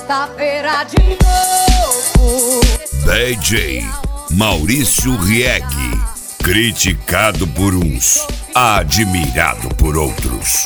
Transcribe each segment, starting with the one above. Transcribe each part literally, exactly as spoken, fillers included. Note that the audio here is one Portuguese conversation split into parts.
sexta-feira de novo. D J Maurício Rieg, criticado por uns, admirado por outros.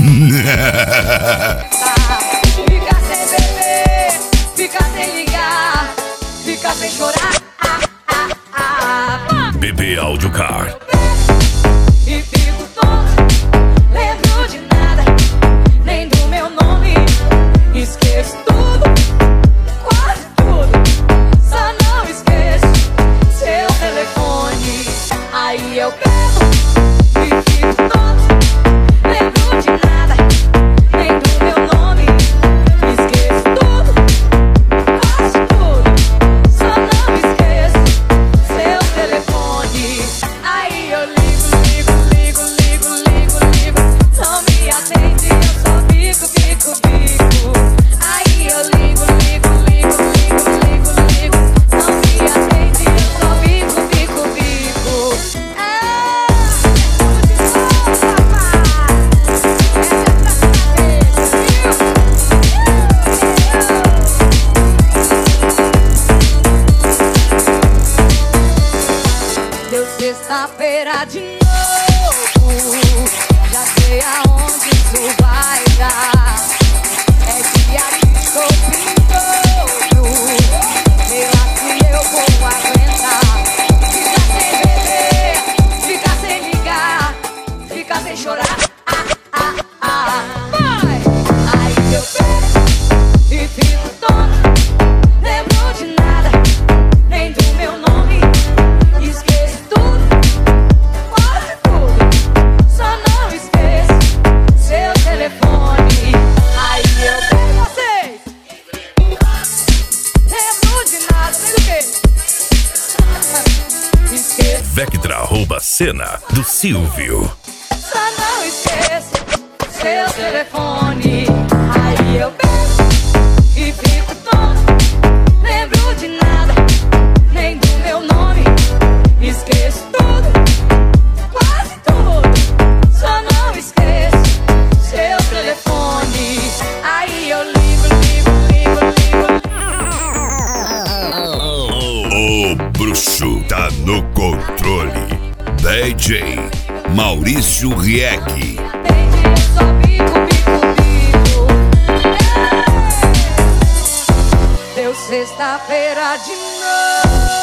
Fica sem beber, fica sem ligar, fica sem chorar. Ah, ah, ah. B B Audiocar. E fico tonto, lembro de nada, nem do meu nome. Esqueço tudo, quase tudo, só não esqueço seu telefone. Aí eu pego e fico tonto, lembro de nada, nem do meu nome. Esqueço tudo, quase tudo, só não esqueço seu telefone. Aí eu ligo, ligo, ligo, ligo, ligo, ligo, não me atende, eu só fico, fico, fico. Aí eu ligo, ligo, ligo, ligo, ligo, ligo, não me atende, eu só fico, fico, fico. É, deu sexta-feira de novo, já sei aonde isso vai dar. É dia de shopping todo, sei lá se eu vou aguentar. Fica sem beber, fica sem ligar, fica sem chorar. Ah, ah, ah. Vai! Aí eu pego e fico tonto, lembro de nada, nem do meu nome. Esqueço tudo, quase tudo, só não esqueço seu telefone. Aí eu pego vocês, lembro de nada, nem do quê? Esqueço, Vectra rouba cena do Silvio. só não esqueço seu telefone. Aí eu pego e fico tonto, lembro de nada, nem do meu nome. Esqueço tudo, quase tudo, só não esqueço seu telefone. Aí eu ligo, ligo, ligo, ligo. O bruxo tá no controle. D J Maurício Rieg. Atende, eu só fico, fico, fico. Ei! Deu sexta-feira de novo.